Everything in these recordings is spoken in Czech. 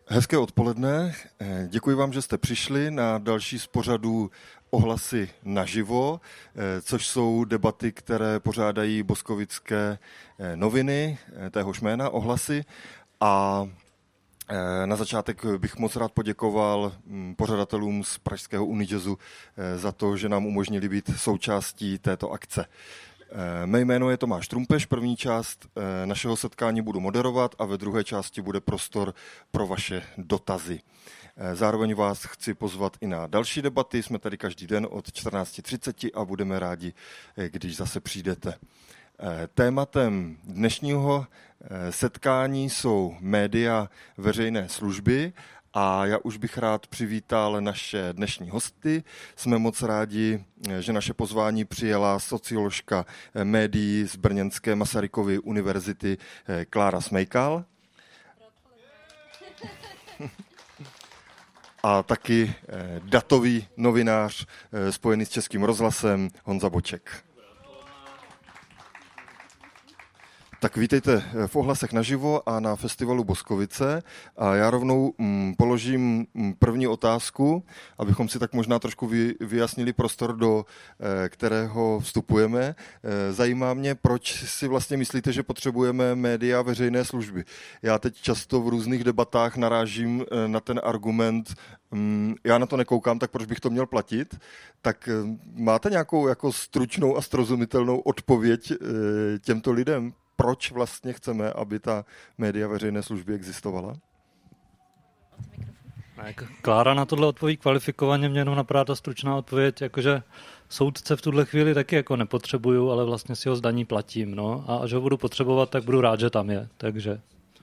Hezké odpoledne. Děkuji vám, že jste přišli na další z pořadů Ohlasy naživo, což jsou debaty, které pořádají boskovické noviny, téhož jména Ohlasy. A na začátek bych moc rád poděkoval pořadatelům z pražského Unijazzu za to, že nám umožnili být součástí této akce. Mé jméno je Tomáš Trumpeš, první část našeho setkání budu moderovat a ve druhé části bude prostor pro vaše dotazy. Zároveň vás chci pozvat i na další debaty, jsme tady každý den od 14:30 a budeme rádi, když zase přijdete. Tématem dnešního setkání jsou média veřejné služby a já už bych rád přivítal naše dnešní hosty. Jsme moc rádi, že naše pozvání přijela socioložka médií z brněnské Masarykovy univerzity Klára Smejkal. A taky datový novinář spojený s Českým rozhlasem Honza Boček. Tak vítejte v Ohlasech naživo a na festivalu Boskovice a já rovnou položím první otázku, abychom si tak možná trošku vyjasnili prostor, do kterého vstupujeme. Zajímá mě, proč si vlastně myslíte, že potřebujeme média veřejné služby. Já teď často v různých debatách narážím na ten argument, já na to nekoukám, tak proč bych to měl platit? Tak máte nějakou jako stručnou a srozumitelnou odpověď těmto lidem? Proč vlastně chceme, aby ta média veřejné služby existovala? Klára na tohle odpoví kvalifikovaně, mě jenom napadá ta stručná odpověď, jakože soudce v tuhle chvíli taky jako nepotřebuju, ale vlastně si ho z daní platím, no, a až ho budu potřebovat, tak budu rád, že tam je, takže...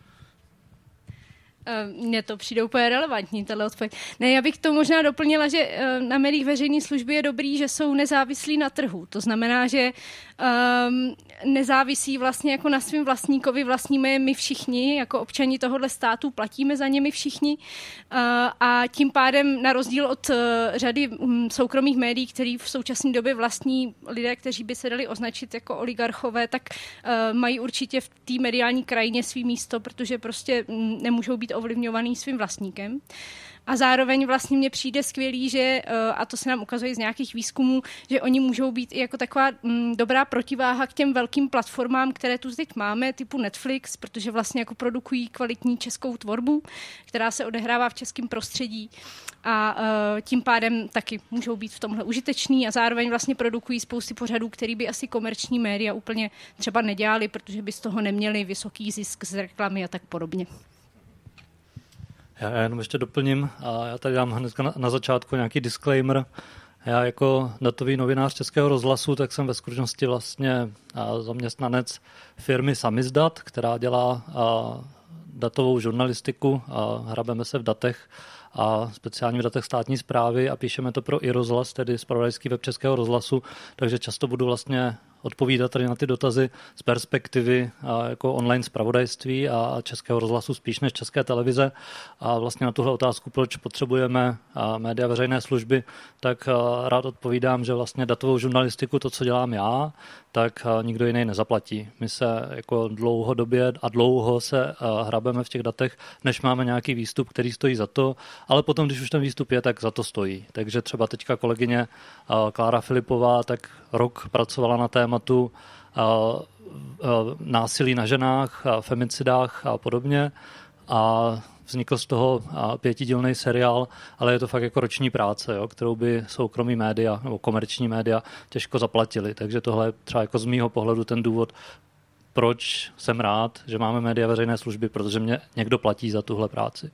Mně to přijde úplně relevantní, tato odpověď. Ne, já bych to možná doplnila, že na médiích veřejné služby je dobrý, že jsou nezávislí na trhu. To znamená, že nezávisí vlastně jako na svým vlastníkovi, vlastníme je my všichni, jako občani tohohle státu, platíme za ně my všichni a tím pádem na rozdíl od řady soukromých médií, který v současné době vlastní lidé, kteří by se dali označit jako oligarchové, tak mají určitě v té mediální krajině svý místo, protože prostě nemůžou být ovlivňovaný svým vlastníkem. A zároveň vlastně mně přijde skvělý, že, a to se nám ukazuje z nějakých výzkumů, že oni můžou být i jako taková dobrá protiváha k těm velkým platformám, které tu teď máme, typu Netflix, protože vlastně jako produkují kvalitní českou tvorbu, která se odehrává v českém prostředí a tím pádem taky můžou být v tomhle užiteční a zároveň vlastně produkují spousty pořadů, který by asi komerční média úplně třeba nedělali, protože by z toho neměli vysoký zisk z reklamy a tak podobně. Já jenom ještě doplním a já tady dám hned na začátku nějaký disclaimer. Já jako datový novinář Českého rozhlasu, tak jsem ve skutečnosti vlastně zaměstnanec firmy Samizdat, která dělá datovou žurnalistiku a hrabeme se v datech a speciálně v datech státní správy a píšeme to pro iRozhlas, tedy zpravodajský web Českého rozhlasu, takže často budu vlastně odpovídat tady na ty dotazy z perspektivy jako online zpravodajství a Českého rozhlasu spíš než České televize. A vlastně na tuhle otázku, proč potřebujeme média veřejné služby, tak rád odpovídám, že vlastně datovou žurnalistiku, to, co dělám já, tak nikdo jiný nezaplatí. My se jako dlouhodobě a dlouho se hrabeme v těch datech, než máme nějaký výstup, který stojí za to, ale potom, když už ten výstup je, tak za to stojí. Takže třeba teďka kolegyně Klára Filipová tak rok pracovala na tématu násilí na ženách, femicidách a podobně a vznikl z toho 5dílný seriál, ale je to fakt jako roční práce, jo, kterou by soukromí média nebo komerční média těžko zaplatili. Takže tohle je třeba jako z mýho pohledu ten důvod, proč jsem rád, že máme média veřejné služby, protože mě někdo platí za tuhle práci.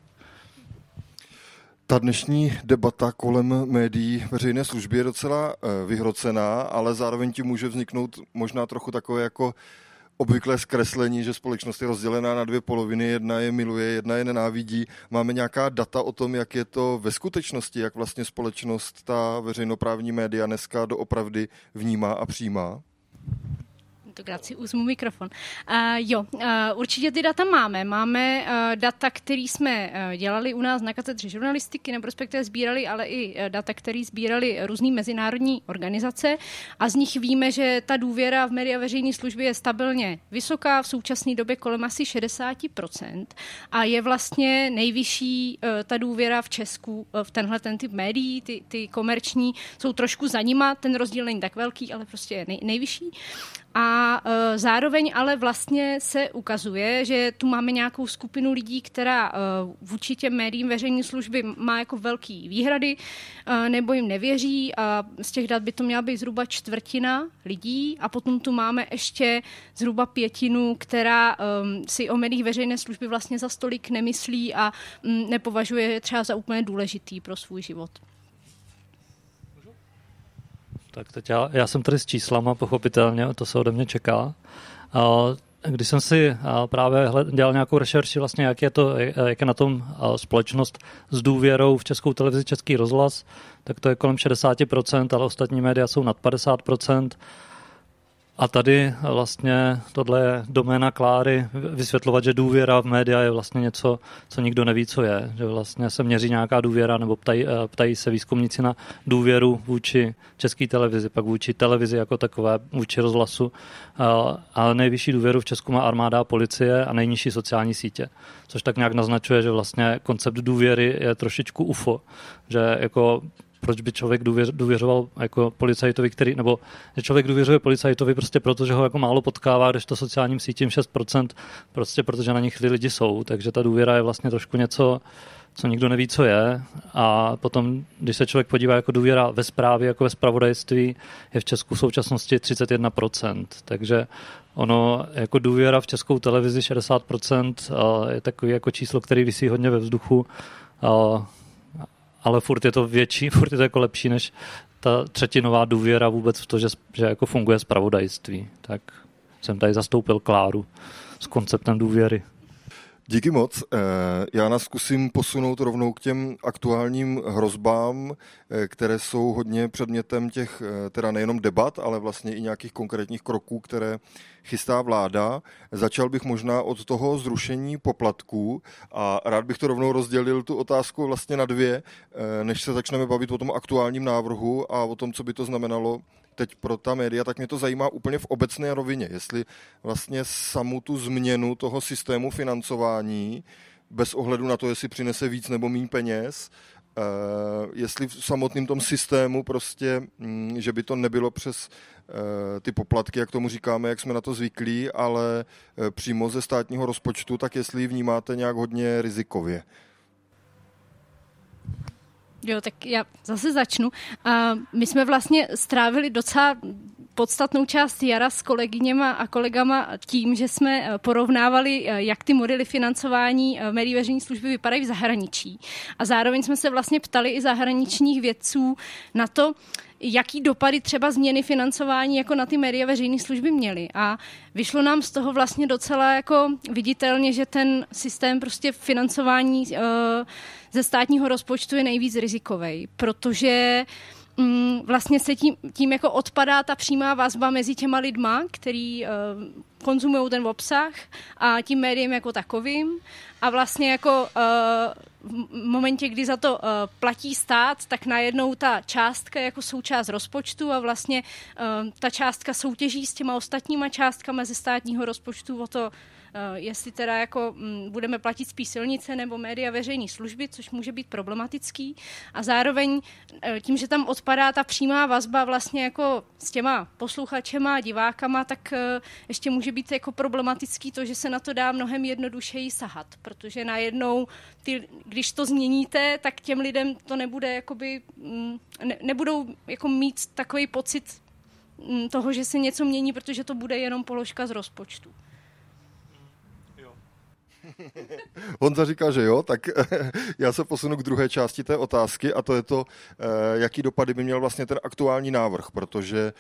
Ta dnešní debata kolem médií veřejné služby je docela vyhrocená, ale zároveň ti může vzniknout možná trochu takové jako obvyklé zkreslení, že společnost je rozdělená na dvě poloviny, jedna je miluje, jedna je nenávidí. Máme nějaká data o tom, jak je to ve skutečnosti, jak vlastně společnost ta veřejnoprávní média dneska doopravdy vnímá a přijímá? Tentokrát si uzmu mikrofon. Určitě ty data máme. Máme data, které jsme dělali u nás na katedře žurnalistiky, nebo respektive sbírali, ale i data, které sbírali různý mezinárodní organizace a z nich víme, že ta důvěra v média veřejné služby je stabilně vysoká, v současné době kolem asi 60% a je vlastně nejvyšší ta důvěra v Česku v tenhle ten typ médií, ty komerční jsou trošku za nima, ten rozdíl není tak velký, ale prostě je nejvyšší. A zároveň ale vlastně se ukazuje, že tu máme nějakou skupinu lidí, která vůči těm médiím veřejné služby má jako velký výhrady nebo jim nevěří a z těch dat by to měla být zhruba čtvrtina lidí a potom tu máme ještě zhruba pětinu, která si o médiích veřejné služby vlastně za stolik nemyslí a nepovažuje je třeba za úplně důležitý pro svůj život. Tak teď já jsem tady s číslama, pochopitelně, to se ode mě čeká. Když jsem si právě dělal nějakou rešerši, vlastně, jak je na tom společnost s důvěrou v Českou televizi, Český rozhlas, tak to je kolem 60%, ale ostatní média jsou nad 50%. A tady vlastně tohle je doména Kláry vysvětlovat, že důvěra v média je vlastně něco, co nikdo neví, co je. Že vlastně se měří nějaká důvěra nebo ptají se výzkumníci na důvěru vůči České televizi, pak vůči televizi jako takové, vůči rozhlasu. A nejvyšší důvěru v Česku má armáda a policie a nejnižší sociální sítě. Což tak nějak naznačuje, že vlastně koncept důvěry je trošičku UFO. Že jako proč by člověk důvěřoval jako policajtovi, nebo že člověk důvěřuje policajtovi prostě proto, že ho jako málo potkává, když to sociálním sítím 6%, prostě protože na nich ty lidi jsou, takže ta důvěra je vlastně trošku něco, co nikdo neví, co je a potom, když se člověk podívá jako důvěra ve zprávě, jako ve zpravodajství, je v Česku v současnosti 31%, takže ono jako důvěra v Českou televizi 60% je takový jako číslo, který visí hodně ve vzduchu, ale furt je to větší, furt je to jako lepší než ta třetinová důvěra vůbec v to, že jako funguje zpravodajství. Tak jsem tady zastoupil Kláru s konceptem důvěry. Díky moc. Já nás zkusím posunout rovnou k těm aktuálním hrozbám, které jsou hodně předmětem těch teda nejenom debat, ale vlastně i nějakých konkrétních kroků, které chystá vláda. Začal bych možná od toho zrušení poplatků a rád bych to rovnou rozdělil tu otázku vlastně na dvě, než se začneme bavit o tom aktuálním návrhu a o tom, co by to znamenalo teď pro ta média, tak mě to zajímá úplně v obecné rovině, jestli vlastně samu tu změnu toho systému financování, bez ohledu na to, jestli přinese víc nebo méně peněz, jestli v samotném tom systému prostě, že by to nebylo přes ty poplatky, jak tomu říkáme, jak jsme na to zvyklí, ale přímo ze státního rozpočtu, tak jestli ji vnímáte nějak hodně rizikově. Jo, tak já zase začnu. My jsme vlastně strávili docela podstatnou část jara s kolegyněma a kolegama tím, že jsme porovnávali, jak ty modely financování médií veřejné služby vypadají v zahraničí. A zároveň jsme se vlastně ptali i zahraničních vědců na to, jaký dopady třeba změny financování jako na ty média veřejné služby měly. A vyšlo nám z toho vlastně docela jako viditelně, že ten systém prostě financování ze státního rozpočtu je nejvíc rizikový, protože vlastně se tím jako odpadá ta přímá vazba mezi těma lidma, který konzumují ten obsah a tím médiem jako takovým. A vlastně jako v momentě, kdy za to platí stát, tak najednou ta částka jako součást rozpočtu a vlastně ta částka soutěží s těma ostatníma částkama ze státního rozpočtu o to, jestli teda jako budeme platit spíš silnice nebo média veřejné služby, což může být problematický. A zároveň tím, že tam odpadá ta přímá vazba vlastně jako s těma posluchačema a divákama, tak ještě může být jako problematický to, že se na to dá mnohem jednodušeji sahat, protože najednou když to změníte, tak těm lidem to nebude jakoby, nebudou jako mít takový pocit toho, že se něco mění, protože to bude jenom položka z rozpočtu. Honza říká, že jo, tak já se posunu k druhé části té otázky a to je to, jaký dopady by měl vlastně ten aktuální návrh, protože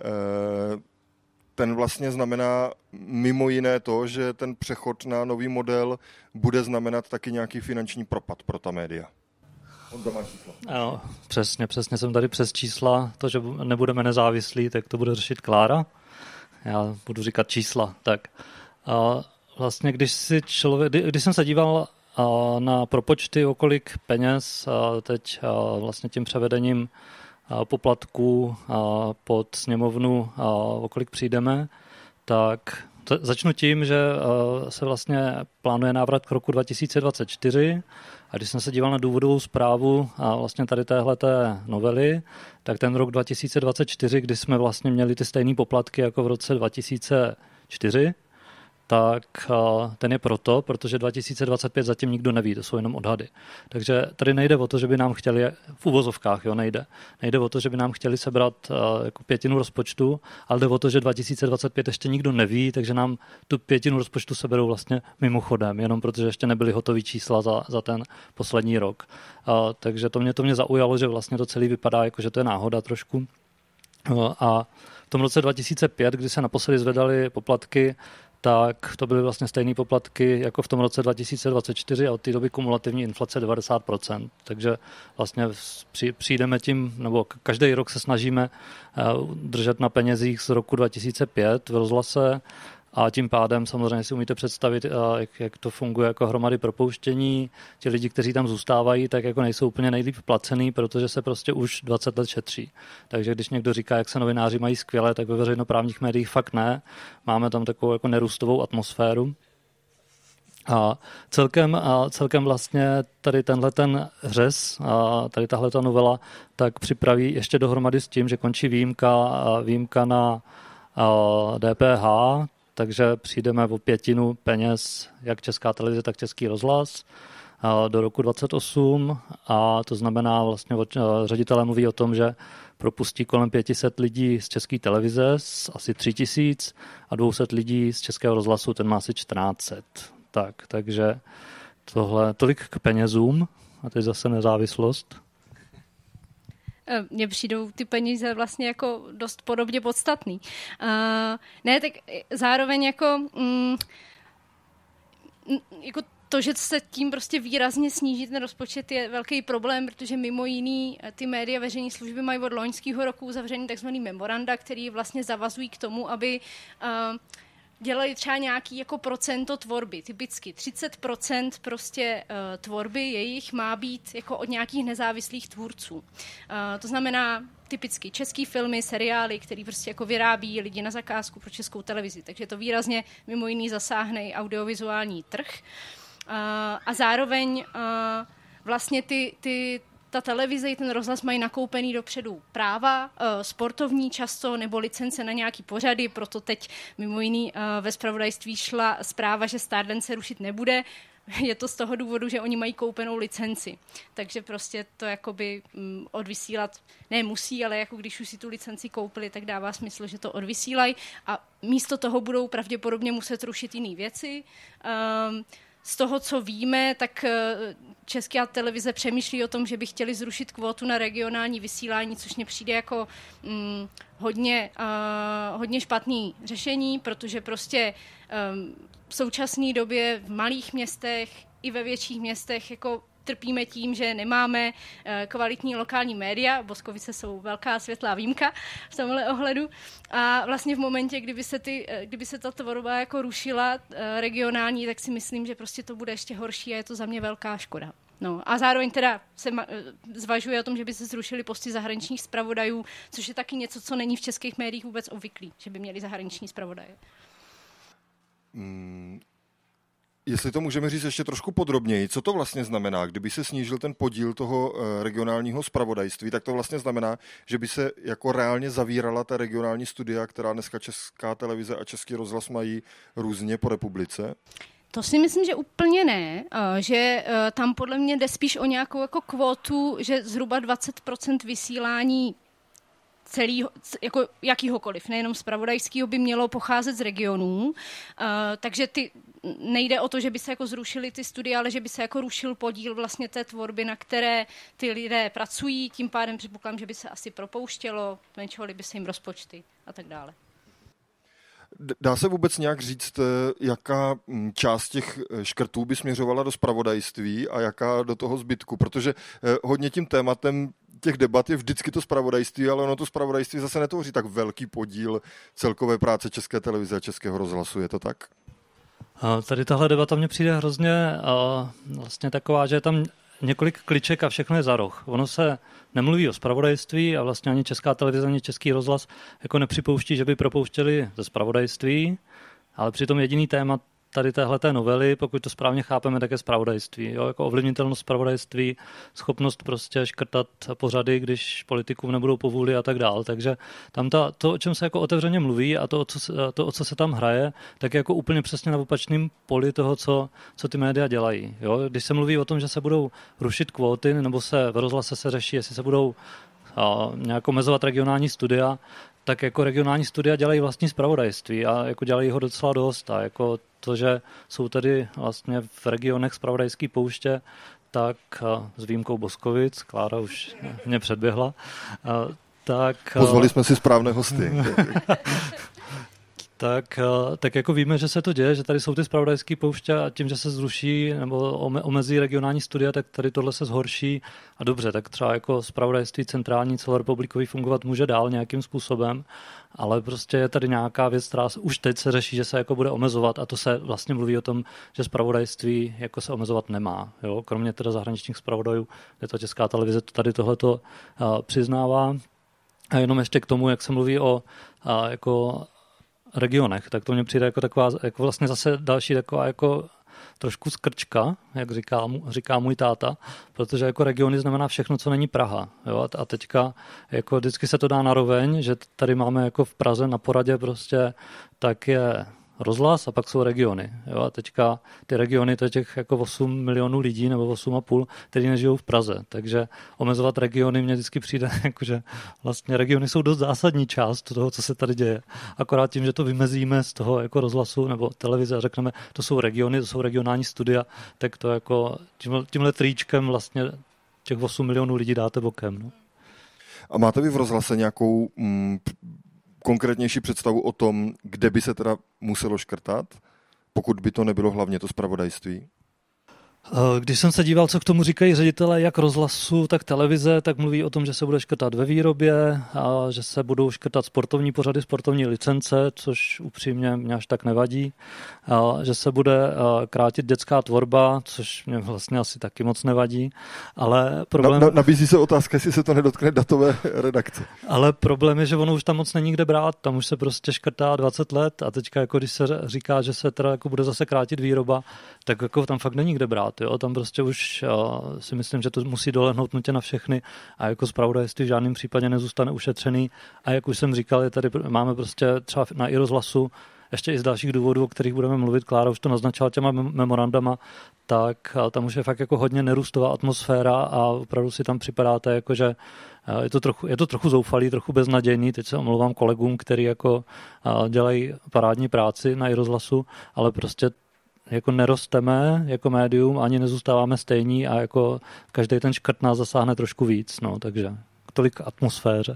ten vlastně znamená mimo jiné to, že ten přechod na nový model bude znamenat taky nějaký finanční propad pro ta média. Honza má čísla. Ano, přesně jsem tady přes čísla. To, že nebudeme nezávislí, tak to bude řešit Klára. já budu říkat čísla, tak vlastně když jsem se díval na propočty, o kolik peněz teď vlastně tím převedením poplatků pod sněmovnu, o kolik přijdeme, tak začnu tím, že se vlastně plánuje návrat k roku 2024 a když jsem se díval na důvodovou zprávu a vlastně tady téhleté novely, tak ten rok 2024, kdy jsme vlastně měli ty stejné poplatky jako v roce 2004, tak ten je protože 2025 zatím nikdo neví, to jsou jenom odhady. Takže tady nejde o to, že by nám chtěli, v uvozovkách, nejde o to, že by nám chtěli sebrat jako 1/5 rozpočtu, ale jde o to, že 2025 ještě nikdo neví, takže nám tu 1/5 rozpočtu seberou vlastně mimochodem, jenom protože ještě nebyly hotový čísla za ten poslední rok. Takže to mě zaujalo, že vlastně to celé vypadá jako, že to je náhoda trošku. A v tom roce 2005, kdy se naposledy zvedaly poplatky, tak to byly vlastně stejné poplatky jako v tom roce 2024 a od té doby kumulativní inflace 90%. Takže vlastně přijdeme tím, nebo každý rok se snažíme držet na penězích z roku 2005 v rozhlase a tím pádem samozřejmě si umíte představit, jak to funguje jako hromady propouštění. Ti lidi, kteří tam zůstávají, tak jako nejsou úplně nejlíp placený, protože se prostě už 20 let šetří. Takže když někdo říká, jak se novináři mají skvěle, tak ve veřejnoprávních médiích fakt ne. Máme tam takovou jako nerůstovou atmosféru. A celkem vlastně tady ten řez, tady tahleta novela, tak připraví ještě dohromady s tím, že končí výjimka na DPH, takže přijdeme o 1/5 peněz, jak Česká televize, tak Český rozhlas do roku 2028 a to znamená vlastně ředitelé mluví o tom, že propustí kolem 500 lidí z České televize, asi 3000 a 200 lidí z Českého rozhlasu, ten má asi 1400. Takže tohle tolik k penězům a teď zase nezávislost. Mně přijdou ty peníze vlastně jako dost podobně podstatný. Ne, tak zároveň jako to, že se tím prostě výrazně sníží ten rozpočet, je velký problém, protože mimo jiný ty média veřejné služby mají od loňského roku uzavřený takzvaný memoranda, který vlastně zavazují k tomu, aby dělali třeba nějaký jako procento tvorby. Typicky 30% prostě tvorby jejich má být jako od nějakých nezávislých tvůrců. To znamená typicky český filmy, seriály, který prostě jako vyrábí lidi na zakázku pro Českou televizi. Takže to výrazně mimo jiný zasáhne i audiovizuální trh. A zároveň vlastně ta televize i ten rozhlas mají nakoupený dopředu práva, sportovní často nebo licence na nějaký pořady, proto teď mimo jiný ve zpravodajství šla zpráva, že Stardance se rušit nebude. Je to z toho důvodu, že oni mají koupenou licenci. Takže prostě to jakoby odvysílat nemusí, ale jako když už si tu licenci koupili, tak dává smysl, že to odvysílají a místo toho budou pravděpodobně muset rušit jiné věci. Z toho, co víme, tak Česká televize přemýšlí o tom, že by chtěli zrušit kvótu na regionální vysílání, což mně přijde jako hodně špatný řešení, protože prostě v současné době v malých městech i ve větších městech jako trpíme tím, že nemáme kvalitní lokální média. Boskovice jsou velká světlá výjimka v tomhle ohledu. A vlastně v momentě, kdyby se ta tvorba jako rušila regionální, tak si myslím, že prostě to bude ještě horší a je to za mě velká škoda. No a zároveň teda se zvažuje o tom, že by se zrušily posty zahraničních zpravodajů, což je taky něco, co není v českých médiích vůbec obvyklý, že by měli zahraniční zpravodaje. Jestli to můžeme říct ještě trošku podrobněji, co to vlastně znamená, kdyby se snížil ten podíl toho regionálního zpravodajství, tak to vlastně znamená, že by se jako reálně zavírala ta regionální studia, která dneska Česká televize a Český rozhlas mají různě po republice? To si myslím, že úplně ne, že tam podle mě jde spíš o nějakou jako kvotu, že zhruba 20% vysílání celého, jako jakýhokoliv, nejenom zpravodajského, by mělo pocházet z regionů, takže nejde o to, že by se jako zrušily ty studia, ale že by se jako rušil podíl vlastně té tvorby, na které ty lidé pracují, tím pádem předpokládám, že by se asi propouštělo, zmenšovaly by se jim rozpočty a tak dále. Dá se vůbec nějak říct, jaká část těch škrtů by směřovala do zpravodajství a jaká do toho zbytku? Protože hodně tím tématem těch debat je vždycky to zpravodajství, ale ono to zpravodajství zase netvoří tak velký podíl celkové práce České televize a Českého rozhlasu. Je to tak? Tady tahle debata mně přijde hrozně vlastně taková, že je tam několik kliček a všechno je za roh. Ono se nemluví o zpravodajství a vlastně ani Česká televize, ani Český rozhlas jako nepřipouští, že by propouštěli ze zpravodajství, ale přitom jediný téma tady téhleté novely, pokud to správně chápeme, tak je zpravodajství. Jo? Jako ovlivnitelnost zpravodajství, schopnost prostě škrtat pořady, když politikům nebudou povůli a tak dál. Takže tam to, o čem se jako otevřeně mluví a to, o co se tam hraje, tak je jako úplně přesně na opačném poli toho, co ty média dělají. Jo? Když se mluví o tom, že se budou rušit kvóty, nebo se v rozhlase se řeší, jestli se budou nějak omezovat regionální studia, tak jako regionální studia dělají vlastní zpravodajství a jako dělají ho docela dost. A jako to, že jsou tady vlastně v regionech zpravodajský pouště, tak s výjimkou Boskovic, Klára už mě předběhla, tak... Pozvali jsme si správné hosty. Tak jako víme, že se to děje, že tady jsou ty zpravodajské pouště a tím, že se zruší nebo omezí regionální studia, tak tady tohle se zhorší a dobře, tak třeba jako zpravodajství centrální celorepublikový fungovat může dál nějakým způsobem, ale prostě je tady nějaká věc, která už teď se řeší, že se jako bude omezovat a to se vlastně mluví o tom, že zpravodajství jako se omezovat nemá. Jo? Kromě teda zahraničních zpravodajů, kde to Česká televize tady tohleto přiznává. A jenom ještě k tomu, jak se mluví o jako regionech, tak to mně přijde jako taková, jako vlastně zase další taková jako trošku skrčka, jak říká můj táta, protože jako regiony znamená všechno, co není Praha. Jo? A teďka jako vždycky se to dá naroveň, že tady máme jako v Praze na poradě prostě tak je rozhlas a pak jsou regiony. Jo? A teďka ty regiony, to je těch jako 8 milionů lidí nebo 8,5, kteří nežijou v Praze. Takže omezovat regiony mně vždycky přijde, jakože vlastně regiony jsou dost zásadní část toho, co se tady děje. Akorát tím, že to vymezíme z toho jako rozhlasu nebo televize a řekneme, to jsou regiony, to jsou regionální studia, tak to jako tímhle tričkem vlastně těch 8 milionů lidí dáte bokem. No. A máte vy v rozhlase nějakou konkrétnější představu o tom, kde by se teda muselo škrtat, pokud by to nebylo hlavně to zpravodajství? Když jsem se díval, co k tomu říkají ředitelé jak rozhlasu, tak televize, tak mluví o tom, že se bude škrtat ve výrobě a že se budou škrtat sportovní pořady, sportovní licence, což upřímně mě až tak nevadí. A že se bude krátit dětská tvorba, což mě vlastně asi taky moc nevadí. Ale problém... Nabízí se otázka, jestli se to nedotkne datové redakce. Ale problém je, že ono už tam moc není kde brát, tam už se prostě škrtá 20 let a teďka jako když se říká, že se teda jako bude zase krátit výroba, tak jako tam fakt není kde brát. Jo? Tam prostě už si myslím, že to musí dolehnout nutně na všechny a jako zpravodajství v žádném případě nezůstane ušetřený. A jak už jsem říkal, tady máme prostě třeba na iRozhlasu ještě i z dalších důvodů, o kterých budeme mluvit, Klára už to naznačila těma memorandama, tak tam už je fakt jako hodně nerůstová atmosféra a opravdu si tam připadáte, jako že je to trochu zoufalý, trochu beznadějný. Teď se omlouvám kolegům, kteří jako dělají parádní práci na iRozhlasu, ale prostě jako nerosteme jako médium, ani nezůstáváme stejní a jako každý ten škrt nás zasáhne trošku víc, no, takže tolik atmosféře.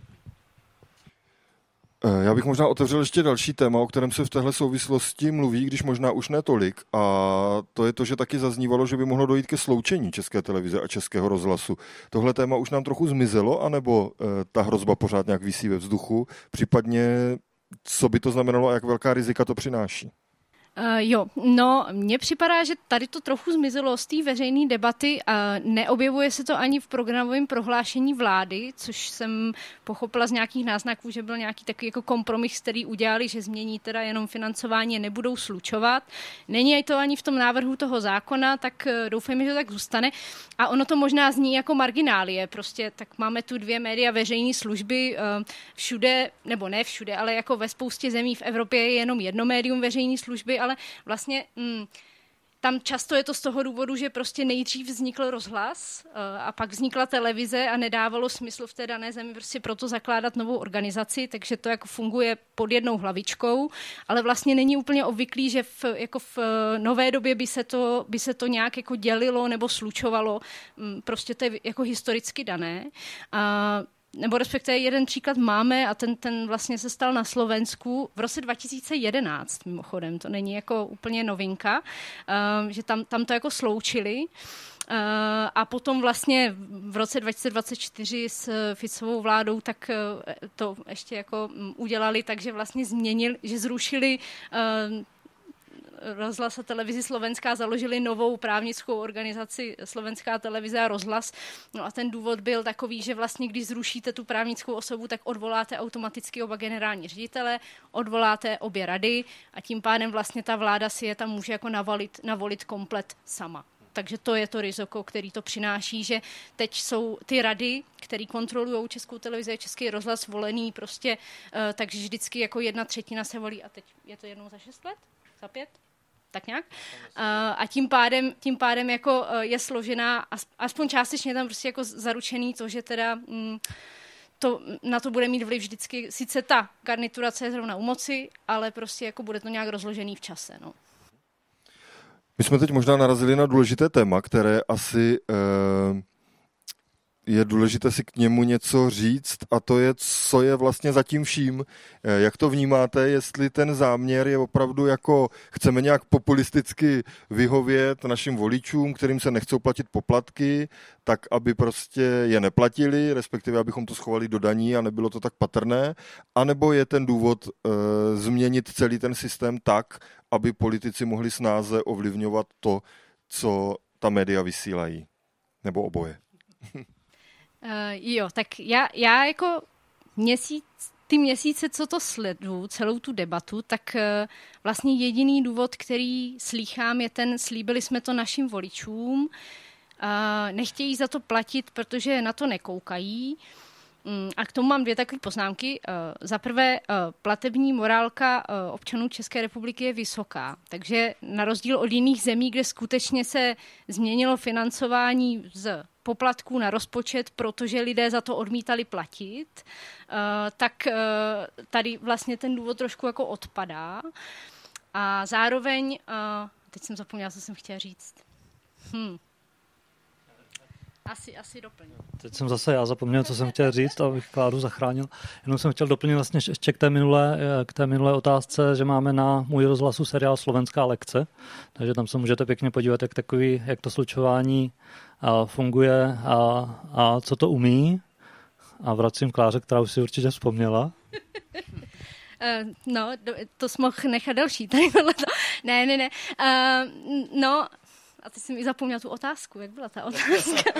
Já bych možná otevřel ještě další téma, o kterém se v téhle souvislosti mluví, když možná už ne tolik, a to je to, že taky zaznívalo, že by mohlo dojít ke sloučení České televize a Českého rozhlasu. Tohle téma už nám trochu zmizelo, anebo ta hrozba pořád nějak visí ve vzduchu, případně co by to znamenalo a jak velká rizika to přináší? Jo, no, mně připadá, že tady to trochu zmizelo z té veřejné debaty a neobjevuje se to ani v programovém prohlášení vlády, což jsem pochopila z nějakých náznaků, že byl nějaký takový jako kompromis, který udělali, že změní teda jenom financování, nebudou slučovat. Není to ani v tom návrhu toho zákona, tak doufejme, že to tak zůstane. A ono to možná zní jako marginálie, prostě tak máme tu 2 média veřejné služby všude, nebo ne všude, ale jako ve spoustě zemí v Evropě je jenom jedno médium veřejné služby, ale vlastně tam často je to z toho důvodu, že prostě nejdřív vznikl rozhlas a pak vznikla televize a nedávalo smysl v té dané zemi prostě proto zakládat novou organizaci, takže to jako funguje pod jednou hlavičkou, ale vlastně není úplně obvyklý, že v nové době by se to nějak jako dělilo nebo slučovalo. Prostě to je jako historicky dané. Nebo respektive jeden příklad máme a ten vlastně se stal na Slovensku v roce 2011 mimochodem, to není jako úplně novinka, že tam to jako sloučili A potom vlastně v roce 2024 s Ficovou vládou tak to ještě jako udělali, takže vlastně že zrušili Rozhlas a televizi Slovenská, založili novou právnickou organizaci Slovenská televize a rozhlas. No a ten důvod byl takový, že vlastně když zrušíte tu právnickou osobu, tak odvoláte automaticky oba generální ředitele, odvoláte obě rady a tím pádem vlastně ta vláda si je tam může jako navolit komplet sama. Takže to je to riziko, který to přináší, že teď jsou ty rady, které kontrolují Českou televizi a Český rozhlas volený prostě, takže vždycky jako 1/3 se volí a teď je to jednou za 6 let? Za 5? Tak nějak. A tím pádem jako je složená, aspoň částečně tam prostě jako zaručený to, že teda na to bude mít vliv vždycky, sice ta garniturace je zrovna u moci, ale prostě jako bude to nějak rozložený v čase. No. My jsme teď možná narazili na důležité téma, které asi je důležité si k němu něco říct, a to je, co je vlastně za tím vším. Jak to vnímáte, jestli ten záměr je opravdu jako chceme nějak populisticky vyhovět našim voličům, kterým se nechcou platit poplatky, tak aby prostě je neplatili, respektive abychom to schovali do daní a nebylo to tak patrné, anebo je ten důvod změnit celý ten systém tak, aby politici mohli snáze ovlivňovat to, co ta média vysílají, nebo oboje. Jo, tak já jako ty měsíce, co to sleduju, celou tu debatu, tak vlastně jediný důvod, který slýchám, je slíbili jsme to našim voličům, nechtějí za to platit, protože na to nekoukají. A k tomu mám 2 takové poznámky. Za prvé, platební morálka občanů České republiky je vysoká, takže na rozdíl od jiných zemí, kde skutečně se změnilo financování z poplatků na rozpočet, protože lidé za to odmítali platit, tak tady vlastně ten důvod trošku jako odpadá. A zároveň, teď jsem zapomněla, co jsem chtěla říct. Asi doplním. Teď jsem zase já zapomněl, co jsem chtěl říct, abych Kláru zachránil. Jenom jsem chtěl doplnit vlastně ještě k té minulé otázce, že máme na Můj rozhlasu seriál Slovenská lekce, takže tam se můžete pěkně podívat, jak to slučování funguje a co to umí. A vracím Kláře, která už si určitě vzpomněla. No, to jsi mohl nechat delší. Tady ne. No, a teď jsem i zapomněla tu otázku. Jak byla ta otázka?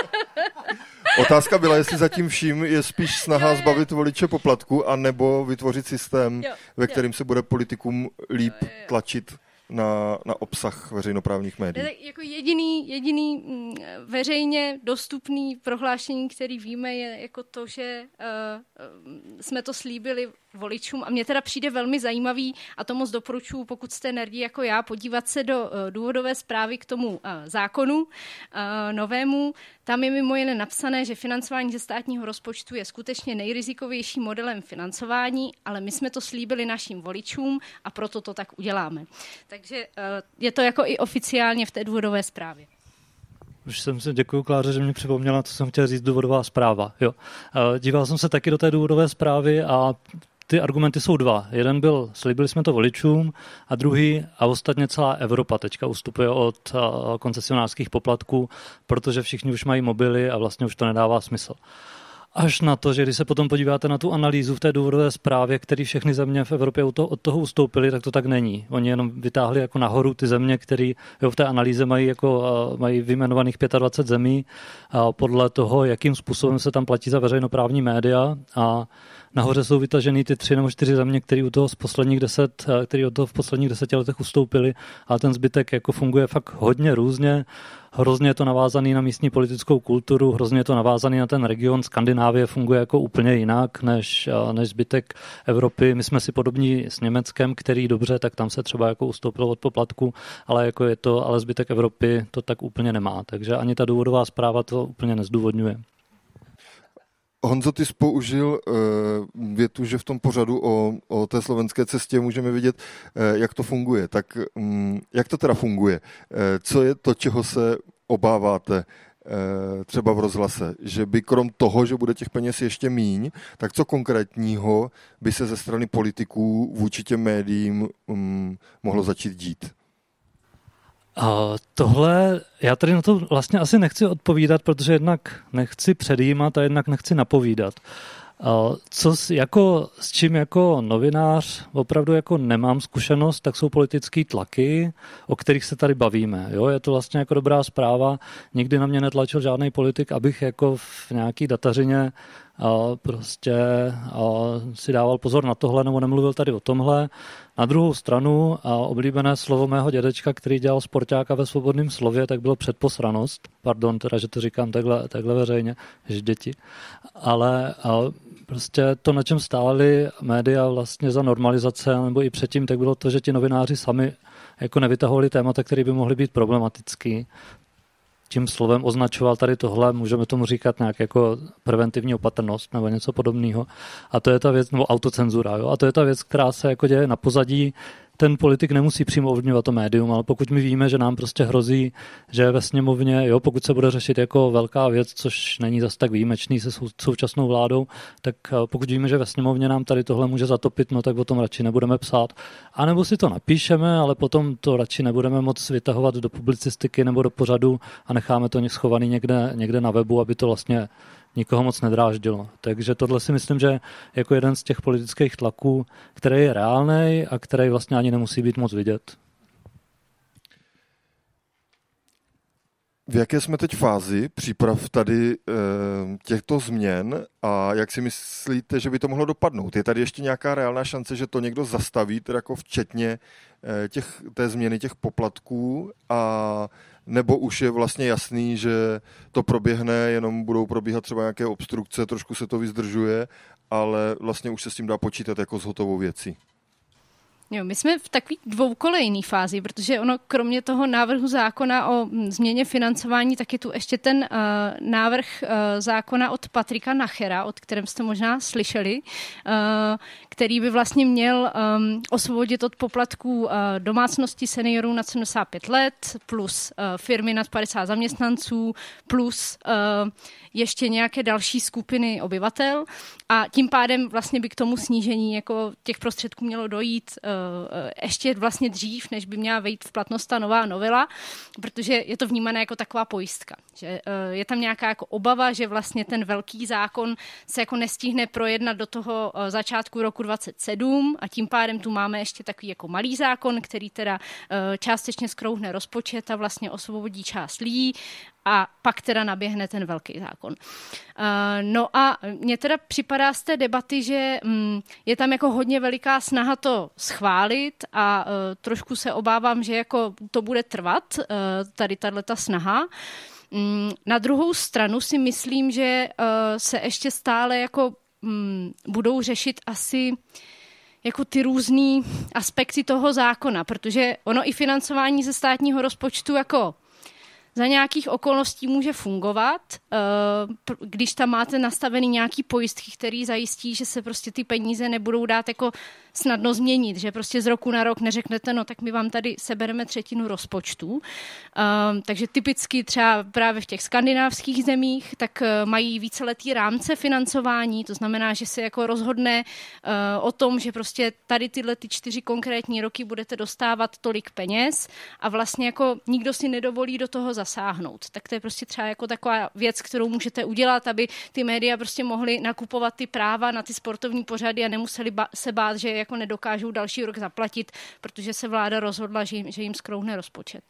Otázka byla, jestli za tím vším je spíš snaha zbavit voliče poplatku, anebo vytvořit systém, ve kterým se bude politikům líp tlačit na obsah veřejnoprávních médií. Jako jediný veřejně dostupný prohlášení, který víme, je jako to, že jsme to slíbili voličům. A mně teda přijde velmi zajímavý, a to moc doporučuji, pokud jste nerdi jako já, podívat se do důvodové zprávy k tomu zákonu novému. Tam je mimo jiné napsané, že financování ze státního rozpočtu je skutečně nejrizikovějším modelem financování, ale my jsme to slíbili našim voličům a proto to tak uděláme. Takže je to jako i oficiálně v té důvodové zprávě. Už jsem si děkuju, Kláře, že mě připomněla, co jsem chtěl říct, důvodová zpráva. Jo. Díval jsem se taky do té důvodové zprávy a ty argumenty jsou 2. Jeden byl, slíbili jsme to voličům, a druhý, a ostatně celá Evropa teďka ustupuje od koncesionářských poplatků, protože všichni už mají mobily a vlastně už to nedává smysl. Až na to, že když se potom podíváte na tu analýzu v té důvodové zprávě, které všechny země v Evropě od toho ustoupily, tak to tak není. Oni jenom vytáhli jako nahoru ty země, které v té analýze mají vyjmenovaných 25 zemí podle toho, jakým způsobem se tam platí za veřejnoprávní média, a nahoře jsou vytaženy ty 3 nebo 4 země, které od toho v posledních 10 letech ustoupily, a ten zbytek jako funguje fakt hodně různě. Hrozně je to navázaný na místní politickou kulturu, hrozně je to navázaný na ten region. Skandinávie funguje jako úplně jinak než zbytek Evropy. My jsme si podobní s Německem, který dobře, tak tam se třeba jako ustoupilo od poplatku, ale ale zbytek Evropy to tak úplně nemá. Takže ani ta důvodová zpráva to úplně nezdůvodňuje. Honzo, ty jsi použil větu, že v tom pořadu o té slovenské cestě můžeme vidět, jak to funguje. Tak jak to teda funguje? Co je to, čeho se obáváte třeba v rozhlase? Že by krom toho, že bude těch peněz ještě míň, tak co konkrétního by se ze strany politiků vůči těm médiím mohlo začít dít? Tohle, já tady na to vlastně asi nechci odpovídat, protože jednak nechci předjímat a jednak nechci napovídat. S čím jako novinář opravdu jako nemám zkušenost, tak jsou politické tlaky, o kterých se tady bavíme. Jo? Je to vlastně jako dobrá zpráva. Nikdy na mě netlačil žádný politik, abych jako v nějaký datařině si dával pozor na tohle nebo nemluvil tady o tomhle. Na druhou stranu oblíbené slovo mého dědečka, který dělal sportáka ve Svobodném slově, tak bylo předposranost. Pardon, teda, že to říkám takhle veřejně, že děti. Ale prostě to, na čem stály média vlastně za normalizace, nebo i předtím, tak bylo to, že ti novináři sami jako nevytahovali témata, které by mohly být problematický. Tím slovem označoval tady tohle, můžeme tomu říkat nějak jako preventivní opatrnost nebo něco podobného. A to je ta věc, nebo autocenzura, jo? A to je ta věc, která se jako děje na pozadí. Ten politik nemusí přímo ovlivňovat to médium, ale pokud my víme, že nám prostě hrozí, že ve sněmovně, jo, pokud se bude řešit jako velká věc, což není zas tak výjimečný se současnou vládou, tak pokud víme, že ve sněmovně nám tady tohle může zatopit, no tak o tom radši nebudeme psát. A nebo si to napíšeme, ale potom to radši nebudeme moc vytahovat do publicistiky nebo do pořadu a necháme to schovaný někde na webu, aby to vlastně nikoho moc nedráždilo. Takže tohle si myslím, že jako jeden z těch politických tlaků, který je reálnej a který vlastně ani nemusí být moc vidět. V jaké jsme teď fázi příprav tady těchto změn a jak si myslíte, že by to mohlo dopadnout? Je tady ještě nějaká reálná šance, že to někdo zastaví, teda jako včetně té změny těch poplatků, a nebo už je vlastně jasný, že to proběhne, jenom budou probíhat třeba nějaké obstrukce, trošku se to vyzdržuje, ale vlastně už se s tím dá počítat jako s hotovou věcí? Jo, my jsme v takové dvoukolejné fázi, protože ono kromě toho návrhu zákona o změně financování, tak je tu ještě ten návrh zákona od Patrika Nachera, od kterém jste možná slyšeli, který by vlastně měl osvobodit od poplatků domácnosti seniorů nad 75 let, plus firmy nad 50 zaměstnanců, plus ještě nějaké další skupiny obyvatel, a tím pádem vlastně by k tomu snížení jako těch prostředků mělo dojít ještě vlastně dřív, než by měla vejít v platnost ta nová novela, protože je to vnímané jako taková pojistka. Že je tam nějaká jako obava, že vlastně ten velký zákon se jako nestihne projednat do toho začátku roku 2027 a tím pádem tu máme ještě takový jako malý zákon, který teda částečně skrouhne rozpočet a vlastně osvobodí část lidí, a pak teda naběhne ten velký zákon. No a mně teda připadá z té debaty, že je tam jako hodně veliká snaha to schválit a trošku se obávám, že jako to bude trvat, tady tato snaha. Na druhou stranu si myslím, že se ještě stále jako budou řešit asi jako ty různý aspekty toho zákona, protože ono i financování ze státního rozpočtu jako za nějakých okolností může fungovat, když tam máte nastavený nějaký pojistky, který zajistí, že se prostě ty peníze nebudou dát jako snadno změnit, že prostě z roku na rok neřeknete, no tak my vám tady sebereme třetinu rozpočtu. Takže typicky třeba právě v těch skandinávských zemích tak mají víceletý rámce financování, to znamená, že se jako rozhodne o tom, že prostě tady tyhle ty 4 konkrétní roky budete dostávat tolik peněz a vlastně jako nikdo si nedovolí do toho zasáhnout. Tak to je prostě třeba jako taková věc, kterou můžete udělat, aby ty média prostě mohly nakupovat ty práva na ty sportovní pořady a nemuseli se bát, že jako nedokážou další rok zaplatit, protože se vláda rozhodla, že jim skrouhne rozpočet.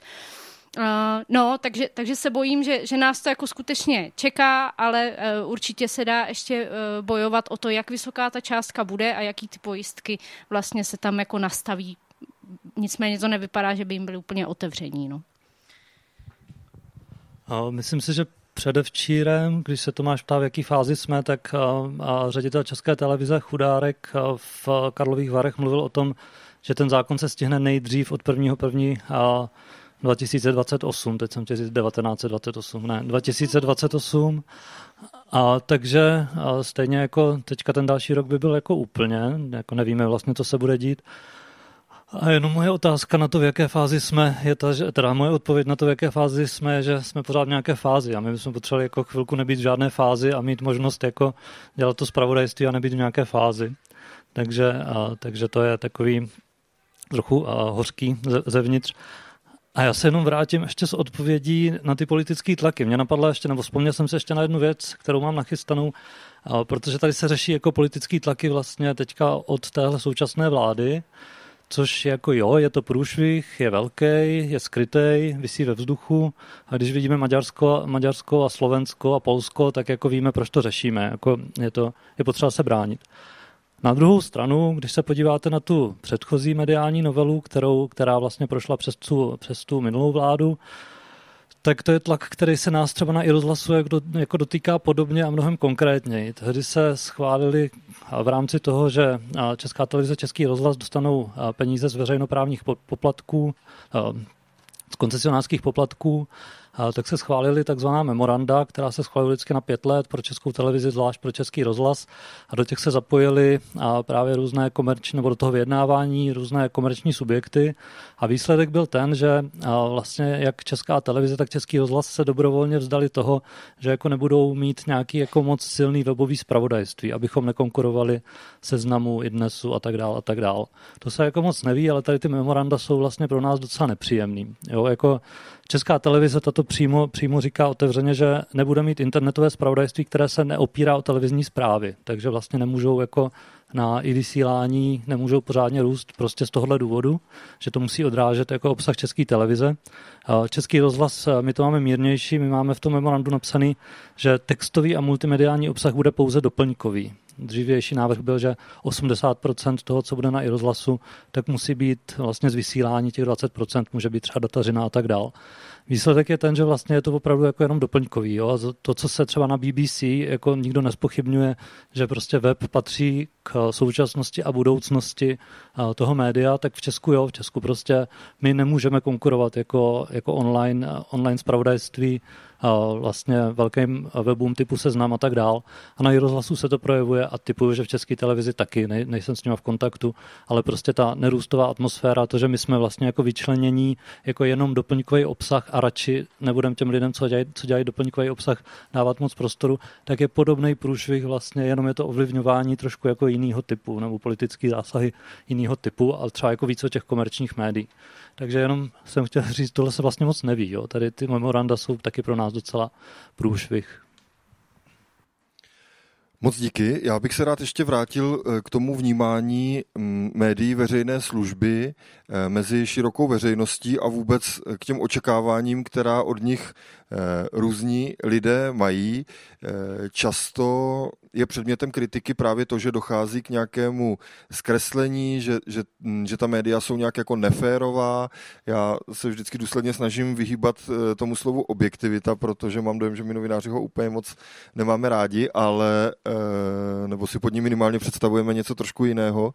No, takže se bojím, že nás to jako skutečně čeká, ale určitě se dá ještě bojovat o to, jak vysoká ta částka bude a jaký ty pojistky vlastně se tam jako nastaví. Nicméně to nevypadá, že by jim byly úplně otevření. No. Myslím si, že předevčírem, když se Tomáš ptá, v jaký fázi jsme, tak ředitel České televize Chudárek v Karlových Varech mluvil o tom, že ten zákon se stihne nejdřív od 1.1. 2028, teď jsem tě říct 1928, ne, 2028. Takže stejně jako teďka ten další rok by byl jako úplně, jako nevíme vlastně, co se bude dít. A jenom moje otázka na to, v jaké fázi jsme, je ta, že, teda moje odpověď na to, v jaké fázi jsme, je, že jsme pořád v nějaké fázi a my bychom potřebovali jako chvilku nebýt v žádné fázi a mít možnost jako dělat to zpravodajství a nebýt v nějaké fázi. Takže to je takový trochu hořký zevnitř. A já se jenom vrátím ještě s odpovědí na ty politické tlaky. Mě napadla ještě, nebo vzpomněl jsem se ještě na jednu věc, kterou mám nachystanou, protože tady se řeší jako politické tlaky vlastně teďka od téhle současné vlády, což jako jo, je to průšvih, je velký, je skrytej, visí ve vzduchu a když vidíme Maďarsko a Slovensko a Polsko, tak jako víme, proč to řešíme. Jako je potřeba se bránit. Na druhou stranu, když se podíváte na tu předchozí mediální novelu, která vlastně prošla přes tu minulou vládu, tak to je tlak, který se nás třeba na iRozhlasu jako dotýká podobně a mnohem konkrétněji. Tehdy se schválili v rámci toho, že Česká televize, Český rozhlas dostanou peníze z veřejnoprávních poplatků, z koncesionářských poplatků, tak se schválili takzvaná memoranda, která se schválila vždycky na 5 let pro Českou televizi, zvlášť pro Český rozhlas, a do těch se zapojili právě různé komerční, nebo do toho vyjednávání různé komerční subjekty, a výsledek byl ten, že vlastně jak Česká televize, tak Český rozhlas se dobrovolně vzdali toho, že jako nebudou mít nějaký jako moc silný webový zpravodajství, abychom nekonkurovali Seznamu, iDnesu a tak dál a tak dál. To se jako moc neví, ale tady ty memoranda jsou vlastně pro nás docela nepříjemný. Jo, jako Česká televize tato přímo říká otevřeně, že nebude mít internetové zpravodajství, které se neopírá o televizní zprávy, takže vlastně nemůžou jako na i vysílání nemůžou pořádně růst prostě z tohohle důvodu, že to musí odrážet jako obsah České televize. Český rozhlas, my to máme mírnější, my máme v tom memorandu napsaný, že textový a multimediální obsah bude pouze doplňkový. Dřívější návrh byl, že 80% toho, co bude na iRozhlasu, tak musí být vlastně z vysílání, těch 20% může být třeba datařina a tak dál. Výsledek je ten, že vlastně je to opravdu jako jenom doplňkový. Jo? A to, co se třeba na BBC jako nikdo nespochybňuje, že prostě web patří k současnosti a budoucnosti toho média, tak v Česku jo, v Česku prostě my nemůžeme konkurovat jako online zpravodajství vlastně velkým webům typu Seznam a tak dál. A na iRozhlasu se to projevuje a typuju, že v České televizi taky, nejsem s nimi v kontaktu, ale prostě ta nerůstová atmosféra, to, že my jsme vlastně jako vyčlenění jako jenom doplňkový obsah a radši nebudeme těm lidem, co dělají doplňkový obsah, dávat moc prostoru, tak je podobný průšvih vlastně, jenom je to ovlivňování trošku jako jiného typu, nebo politický zásahy jiného typu, ale třeba jako víc o těch komerčních médií. Takže jenom jsem chtěl říct, tohle se vlastně moc neví. Jo? Tady ty memoranda jsou taky pro nás docela průšvih. Moc díky. Já bych se rád ještě vrátil k tomu vnímání médií veřejné služby mezi širokou veřejností a vůbec k těm očekáváním, která od nich různí lidé mají. Často je předmětem kritiky právě to, že dochází k nějakému zkreslení, že ta média jsou nějak jako neférová. Já se vždycky důsledně snažím vyhýbat tomu slovu objektivita, protože mám dojem, že my novináři ho úplně moc nemáme rádi, ale nebo si pod ním minimálně představujeme něco trošku jiného.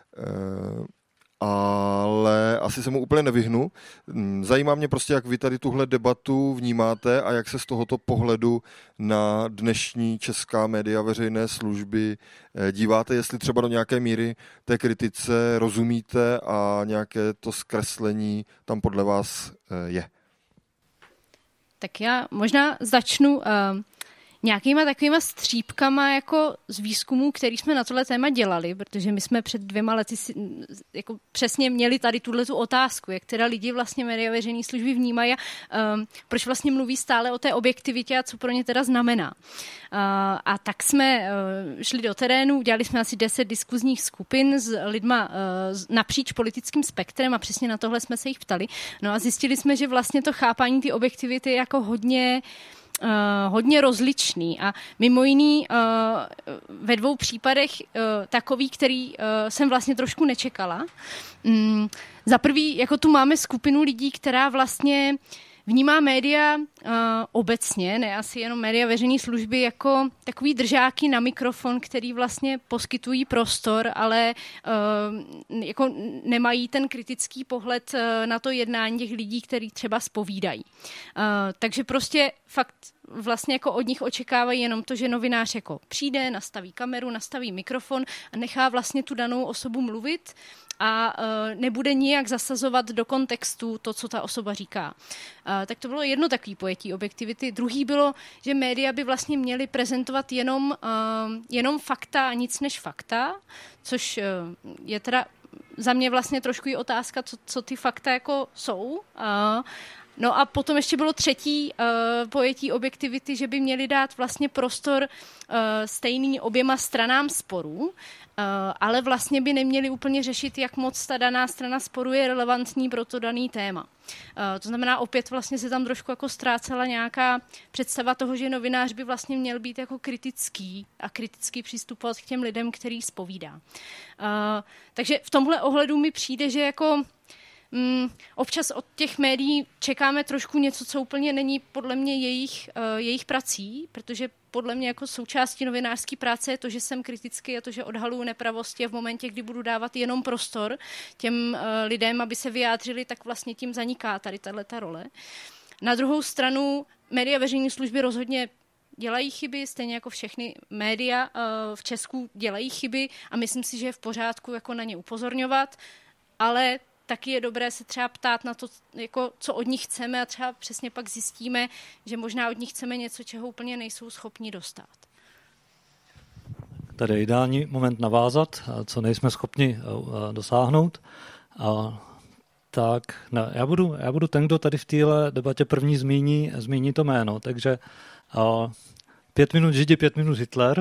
Ale asi se mu úplně nevyhnu. Zajímá mě prostě, jak vy tady tuhle debatu vnímáte a jak se z tohoto pohledu na dnešní česká média veřejné služby díváte, jestli třeba do nějaké míry té kritice rozumíte a nějaké to zkreslení tam podle vás je. Tak já možná začnu nějakýma takovýma střípkama jako z výzkumů, který jsme na tohle téma dělali, protože my jsme před 2 lety jako přesně měli tady tuhletu otázku, jak teda lidi vlastně média veřejné služby vnímají a proč vlastně mluví stále o té objektivitě a co pro ně teda znamená. A tak jsme šli do terénu, udělali jsme asi 10 diskuzních skupin s lidma napříč politickým spektrem a přesně na tohle jsme se jich ptali. No a zjistili jsme, že vlastně to chápání ty objektivity je jako hodně rozličný a mimo jiný ve 2 případech takový, který jsem vlastně trošku nečekala. Za prvý, jako tu máme skupinu lidí, která vlastně vnímá média obecně, ne asi jenom média veřejné služby, jako takový držáky na mikrofon, který vlastně poskytují prostor, ale jako nemají ten kritický pohled na to jednání těch lidí, který třeba zpovídají. Takže prostě fakt vlastně jako od nich očekávají jenom to, že novinář jako přijde, nastaví kameru, nastaví mikrofon a nechá vlastně tu danou osobu mluvit a nebude nijak zasazovat do kontextu to, co ta osoba říká. Tak to bylo jedno takové pojetí objektivity. Druhý bylo, že média by vlastně měly prezentovat jenom fakta a nic než fakta, což je teda za mě vlastně trošku i otázka, co ty fakta jako jsou. No a potom ještě bylo třetí pojetí objektivity, že by měli dát vlastně prostor stejný oběma stranám sporu, ale vlastně by neměli úplně řešit, jak moc ta daná strana sporu je relevantní pro to daný téma. To znamená, opět vlastně se tam trošku jako ztrácela nějaká představa toho, že novinář by vlastně měl být jako kritický a kriticky přistupovat k těm lidem, který zpovídá. Takže v tomhle ohledu mi přijde, že jako občas od těch médií čekáme trošku něco, co úplně není podle mě jejich prací, protože podle mě jako součástí novinářské práce je to, že jsem kritický a to, že odhaluju nepravosti a v momentě, kdy budu dávat jenom prostor těm lidem, aby se vyjádřili, tak vlastně tím zaniká tady tato role. Na druhou stranu média veřejné služby rozhodně dělají chyby, stejně jako všechny média v Česku dělají chyby a myslím si, že je v pořádku jako na ně upozorňovat, ale taky je dobré se třeba ptát na to, jako, co od nich chceme a třeba přesně pak zjistíme, že možná od nich chceme něco, čeho úplně nejsou schopni dostat. Tady je ideální moment navázat, co nejsme schopni dosáhnout. Tak ne, já budu ten, kdo tady v téhle debatě první zmíní to jméno, takže 5 minut Židi, 5 minut Hitler.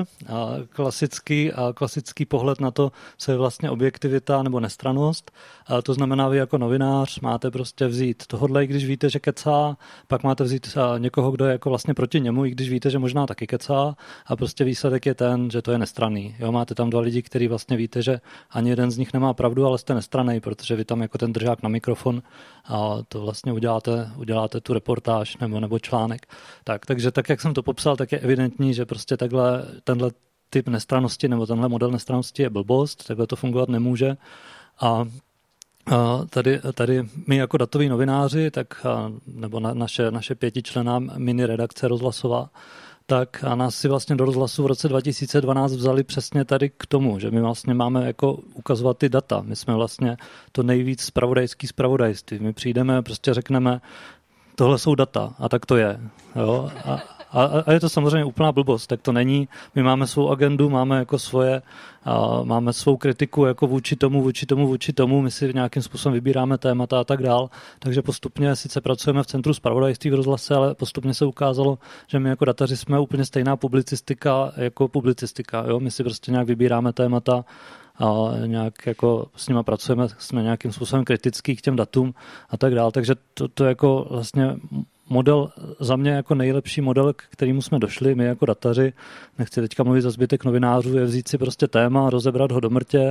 Klasický pohled na to, co je vlastně objektivita nebo nestrannost. To znamená, vy jako novinář máte prostě vzít tohodle, i když víte, že kecá, pak máte vzít někoho, kdo je jako vlastně proti němu, i když víte, že možná taky kecá a prostě výsledek je ten, že to je nestranný. Jo, máte tam dva lidi, který vlastně víte, že ani jeden z nich nemá pravdu, ale jste nestranný, protože vy tam jako ten držák na mikrofon a to vlastně uděláte tu reportáž nebo článek. Takže tak, jak jsem to popsal, tak je evidentní, že prostě tenhle typ nestrannosti nebo tenhle model nestrannosti je blbost, takhle to fungovat nemůže. A tady my jako datoví novináři, nebo naše 5členná mini redakce rozhlasová, tak a nás si vlastně do rozhlasu v roce 2012 vzali přesně tady k tomu, že my vlastně máme jako ukazovat ty data. My jsme vlastně to nejvíc zpravodajství. My přijdeme, prostě řekneme, tohle jsou data a tak to je. Jo? A je to samozřejmě úplná blbost, tak to není. My máme svou agendu, máme jako máme svou kritiku jako vůči tomu, my si nějakým způsobem vybíráme témata a tak dál. Takže postupně sice pracujeme v Centru zpravodajství v rozhlase, ale postupně se ukázalo, že my jako dataři jsme úplně stejná publicistika jako publicistika. Jo? My si prostě nějak vybíráme témata a nějak jako s nima pracujeme, jsme nějakým způsobem kritický k těm datům a tak dál. Takže to jako vlastně model, za mě jako nejlepší model, k kterému jsme došli, my jako dataři, nechci teďka mluvit za zbytek novinářů, je vzít si prostě téma, rozebrat ho do mrtě,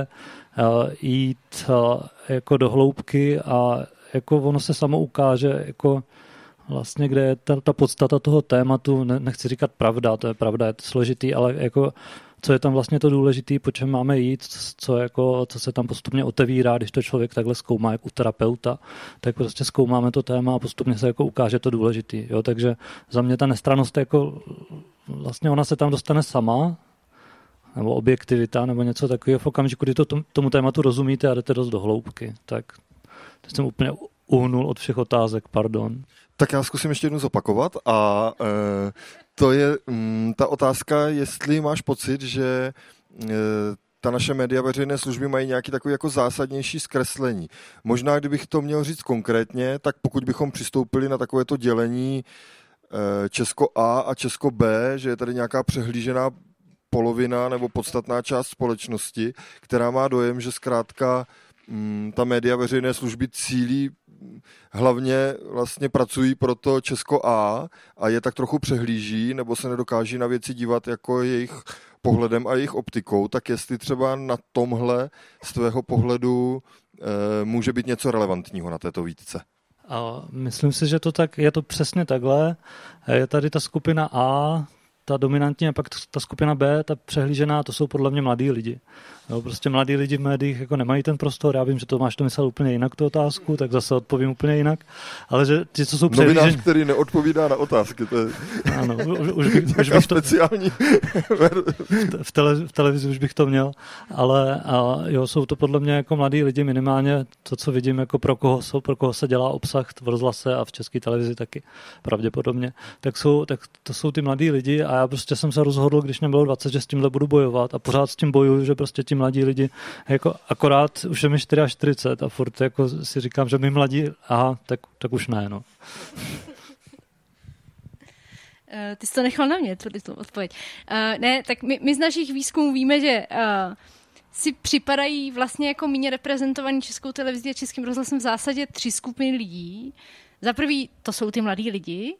jít jako do hloubky a jako ono se samo ukáže, jako vlastně, kde je ta podstata toho tématu, nechci říkat pravda, to je pravda, je to složitý, ale jako co je tam vlastně to důležité, po čem máme jít, co se tam postupně otevírá, když to člověk takhle zkoumá, jak u terapeuta, tak prostě zkoumáme to téma a postupně se jako ukáže to důležitý. Jo? Takže za mě ta nestrannost jako vlastně ona se tam dostane sama, nebo objektivita, nebo něco takového v okamžiku, kdy tomu tématu rozumíte a jdete dost do hloubky. Tak teď jsem úplně uhnul od všech otázek, pardon. Tak já zkusím ještě jednou zopakovat a to je ta otázka, jestli máš pocit, že ta naše média veřejné služby mají nějaký takový jako zásadnější zkreslení. Možná, kdybych to měl říct konkrétně, tak pokud bychom přistoupili na takovéto dělení Česko A a Česko B, že je tady nějaká přehlížená polovina nebo podstatná část společnosti, která má dojem, že zkrátka ta média veřejné služby cílí hlavně vlastně pracují pro to Česko A a je tak trochu přehlíží nebo se nedokáží na věci dívat jako jejich pohledem a jejich optikou, tak jestli třeba na tomhle z tvého pohledu může být něco relevantního na této výtce. A myslím si, že je to přesně takhle. Je tady ta skupina A, ta dominantní, a pak ta skupina B, ta přehlížená, to jsou podle mě mladí lidi. No, prostě mladí lidi v médiích jako nemají ten prostor. Já vím, že Tomáš to myslel úplně jinak, tu otázku, tak zase odpovím úplně jinak. Ale že ti, co jsou přehlížení... Novinář, který neodpovídá na otázky, to je... Ano, už bych to... speciální... v televizi už bych to měl, ale jo, jsou to podle mě jako mladí lidi minimálně, to, co vidím, jako pro koho se dělá obsah v rozhlase a v České televizi taky pravděpodobně. Tak to jsou ty mladí lidi a já prostě jsem se rozhodl, když mě bylo 20, že s tímhle budu bojovat a pořád s tím bojuju, že prostě ti mladí lidi, jako akorát už je mi 44 a furt jako si říkám, že my mladí, aha, tak už ne, no. Ty jsi to nechal na mě, tu odpověď. Ne, tak my z našich výzkumů víme, že si připadají vlastně jako méně reprezentovaní Českou televizí a Českým rozhlasem v zásadě 3 skupiny lidí. Za prvý, to jsou ty mladí lidi,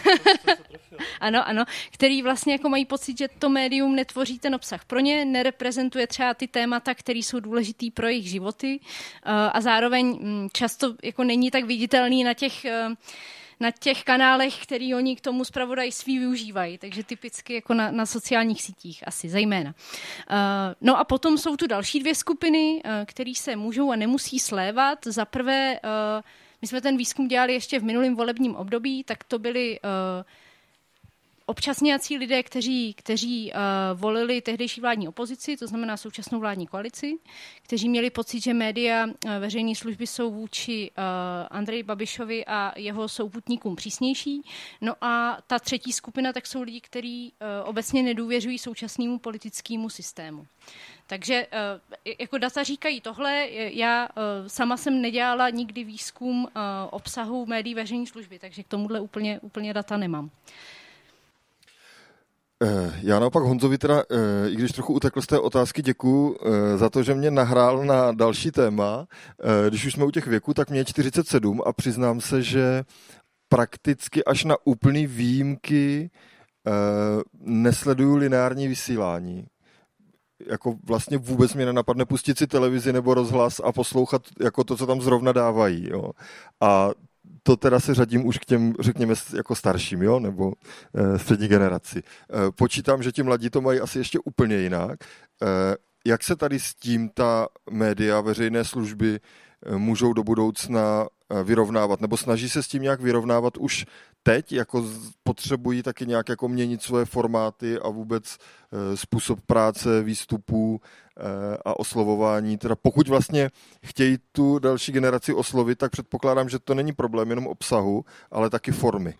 ano, který vlastně jako mají pocit, že to médium netvoří ten obsah. Pro ně nereprezentuje třeba ty témata, které jsou důležitý pro jejich životy a zároveň často jako není tak viditelný na těch kanálech, který oni k tomu zpravodajství využívají, takže typicky jako na sociálních sítích asi zejména. No a potom jsou tu další 2 skupiny, které se můžou a nemusí slévat. Za prvé, my jsme ten výzkum dělali ještě v minulém volebním období, tak to byli občasnějací lidé, kteří volili tehdejší vládní opozici, to znamená současnou vládní koalici, kteří měli pocit, že média veřejné služby jsou vůči Andreji Babišovi a jeho souputníkům přísnější. No a ta třetí skupina, tak jsou lidi, kteří obecně nedůvěřují současnému politickému systému. Takže jako data říkají tohle, já sama jsem nedělala nikdy výzkum obsahu médií veřejné služby, takže k tomuhle úplně data nemám. Já naopak Honzovi teda, i když trochu utekl z té otázky, děkuju za to, že mě nahrál na další téma. Když už jsme u těch věků, tak mě je 47 a přiznám se, že prakticky až na úplný výjimky nesleduju lineární vysílání. Jako vlastně vůbec mě nenapadne pustit si televizi nebo rozhlas a poslouchat jako to, co tam zrovna dávají. Jo. A to teda se řadím už k těm, řekněme, jako starším, jo, nebo střední generaci. Počítám, že ti mladí to mají asi ještě úplně jinak. Jak se tady s tím ta média, veřejné služby můžou do budoucna vyrovnávat, nebo snaží se s tím nějak vyrovnávat už teď, jako potřebují taky nějak jako měnit svoje formáty a vůbec způsob práce, výstupů a oslovování. Teda pokud vlastně chtějí tu další generaci oslovit, tak předpokládám, že to není problém jenom obsahu, ale taky formy.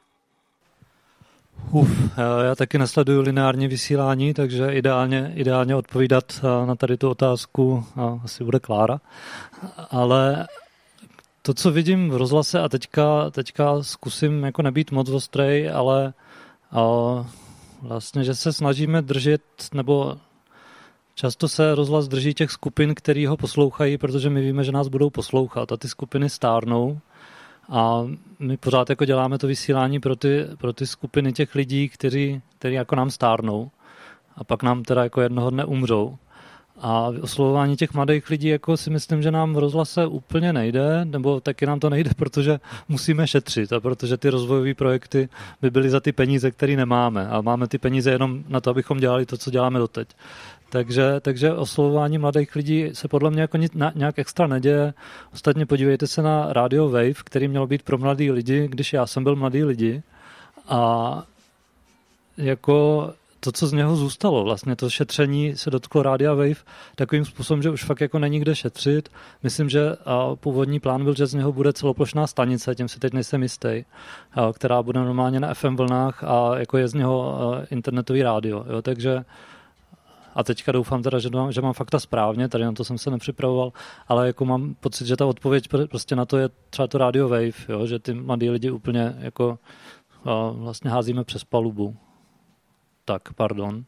Já taky nesleduju lineární vysílání, takže ideálně odpovídat na tady tu otázku asi bude Klára. Ale to, co vidím v rozhlase a teďka zkusím jako nebýt moc ostrej, ale vlastně, že se snažíme držet, nebo často se rozhlas drží těch skupin, který ho poslouchají, protože my víme, že nás budou poslouchat a ty skupiny stárnou. A my pořád jako děláme to vysílání pro ty skupiny těch lidí, kteří jako nám stárnou a pak nám teda jako jednoho dne umřou. A oslovování těch mladých lidí jako si myslím, že nám v rozhlase úplně nejde, nebo taky nám to nejde, protože musíme šetřit a protože ty rozvojové projekty by byly za ty peníze, které nemáme. A máme ty peníze jenom na to, abychom dělali to, co děláme doteď. Takže oslovování mladých lidí se podle mě jako nějak extra neděje. Ostatně podívejte se na Radio Wave, který měl být pro mladý lidi, když já jsem byl mladý lidi. A jako to, co z něho zůstalo, vlastně to šetření se dotklo Rádia Wave takovým způsobem, že už fakt jako není kde šetřit. Myslím, že původní plán byl, že z něho bude celoplošná stanice, tím si teď nejsem jistý, která bude normálně na FM vlnách a jako je z něho internetový rádio. Jo? Takže a teďka doufám teda, že mám fakta správně, tady na to jsem se nepřipravoval, ale jako mám pocit, že ta odpověď prostě na to je třeba to Radio Wave, jo? Že ty mladí lidi úplně jako vlastně házíme přes palubu. Tak, pardon.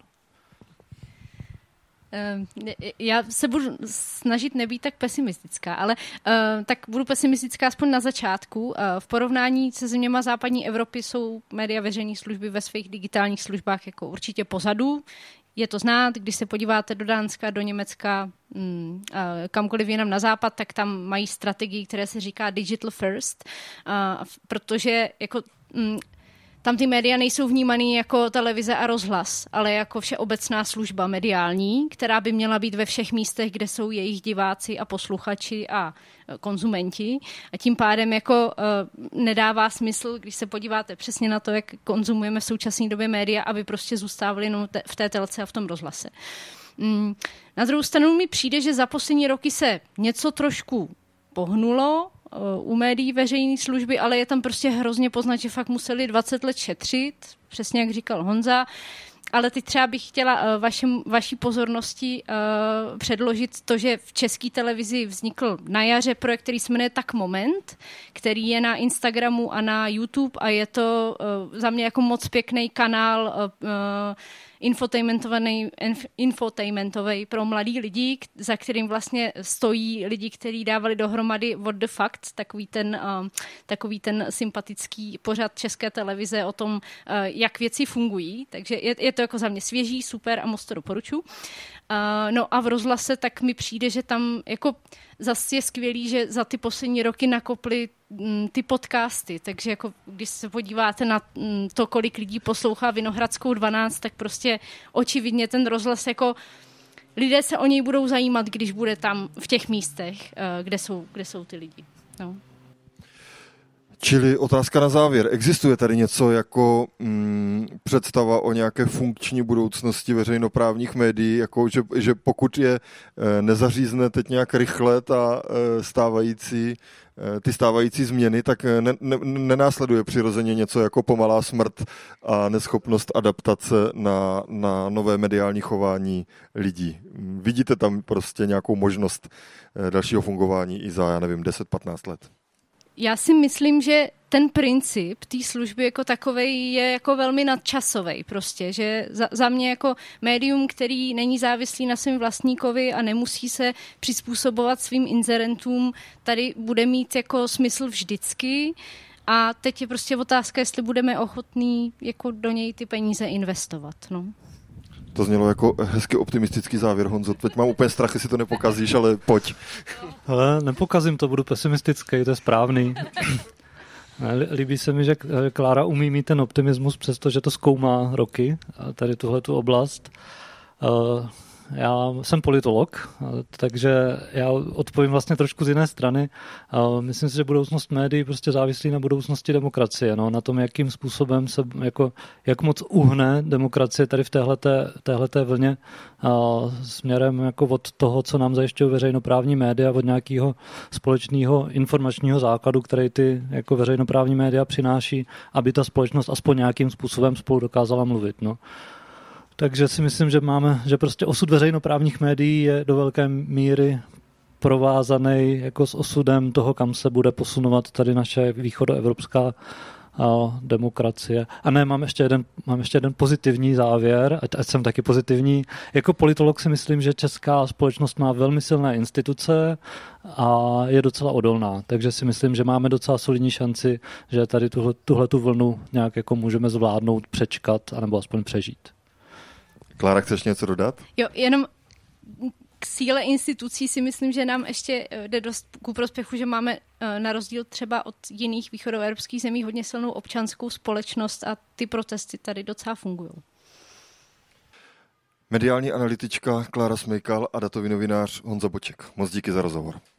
Já se budu snažit nebýt tak pesimistická, ale tak budu pesimistická aspoň na začátku. V porovnání se zeměma západní Evropy jsou média veřejné služby ve svých digitálních službách jako určitě pozadu. Je to znát, když se podíváte do Dánska, do Německa, kamkoliv jinam na západ, tak tam mají strategii, které se říká digital first, protože jako tam ty média nejsou vnímaný jako televize a rozhlas, ale jako všeobecná služba mediální, která by měla být ve všech místech, kde jsou jejich diváci a posluchači a konzumenti. A tím pádem jako nedává smysl, když se podíváte přesně na to, jak konzumujeme v současné době média, aby prostě zůstávali jenom v té telce a v tom rozhlase. Na druhou stranu mi přijde, že za poslední roky se něco trošku pohnulo u médií veřejné služby, ale je tam prostě hrozně poznat, že fakt museli 20 let šetřit, přesně jak říkal Honza. Ale teď třeba bych chtěla vaší pozornosti předložit to, že v České televizi vznikl na jaře projekt, který se jmenuje Tak Moment, který je na Instagramu a na YouTube a je to za mě jako moc pěkný kanál infotainmentový pro mladý lidi, za kterým vlastně stojí lidi, kteří dávali dohromady What the Fact, takový ten sympatický pořad České televize o tom, jak věci fungují. Takže je to jako za mě svěží, super a moc to doporučuji. No a v rozhlase tak mi přijde, že tam jako zase je skvělý, že za ty poslední roky nakoply ty podcasty, takže jako když se podíváte na to, kolik lidí poslouchá Vinohradskou 12, tak prostě očividně ten rozhlas jako lidé se o něj budou zajímat, když bude tam v těch místech, kde jsou ty lidi. No. Čili otázka na závěr. Existuje tady něco jako představa o nějaké funkční budoucnosti veřejnoprávních médií, jako že pokud je nezařízne teď nějak rychle ty stávající změny, tak nenásleduje přirozeně něco jako pomalá smrt a neschopnost adaptace na nové mediální chování lidí. Vidíte tam prostě nějakou možnost dalšího fungování i za, 10-15 let? Já si myslím, že ten princip té služby jako takovej je jako velmi nadčasovej prostě, že za mě jako médium, který není závislý na svém vlastníkovi a nemusí se přizpůsobovat svým inzerentům, tady bude mít jako smysl vždycky a teď je prostě otázka, jestli budeme ochotní jako do něj ty peníze investovat, no. To znělo jako hezky optimistický závěr, Honzo. Teď mám úplně strach, jestli to nepokazíš, ale pojď. Ale nepokazím to, budu pesimistický, to je správný. Líbí se mi, že Klára umí mít ten optimismus, přestože to zkoumá roky, tady tuhletu oblast. Já jsem politolog, takže já odpovím vlastně trošku z jiné strany. Myslím si, že budoucnost médií prostě závislí na budoucnosti demokracie, no, na tom, jakým způsobem se, jak moc uhne demokracie tady v téhleté vlně směrem jako od toho, co nám zajišťují veřejnoprávní média, od nějakého společného informačního základu, který ty jako veřejnoprávní média přináší, aby ta společnost aspoň nějakým způsobem spolu dokázala mluvit, no. Takže si myslím, že prostě osud veřejnoprávních médií je do velké míry provázaný jako s osudem toho, kam se bude posunovat tady naše východoevropská demokracie. A ne, mám ještě jeden pozitivní závěr, ať jsem taky pozitivní. Jako politolog si myslím, že česká společnost má velmi silné instituce a je docela odolná. Takže si myslím, že máme docela solidní šanci, že tady tuhletu vlnu nějak jako můžeme zvládnout, přečkat, anebo aspoň přežít. Klára, chceš něco dodat? Jo, jenom k síle institucí si myslím, že nám ještě jde dost ku prospěchu, že máme na rozdíl třeba od jiných východoevropských zemí hodně silnou občanskou společnost a ty protesty tady docela fungují. Mediální analytička Klára Smejkal a datový novinář Honza Boček. Moc díky za rozhovor.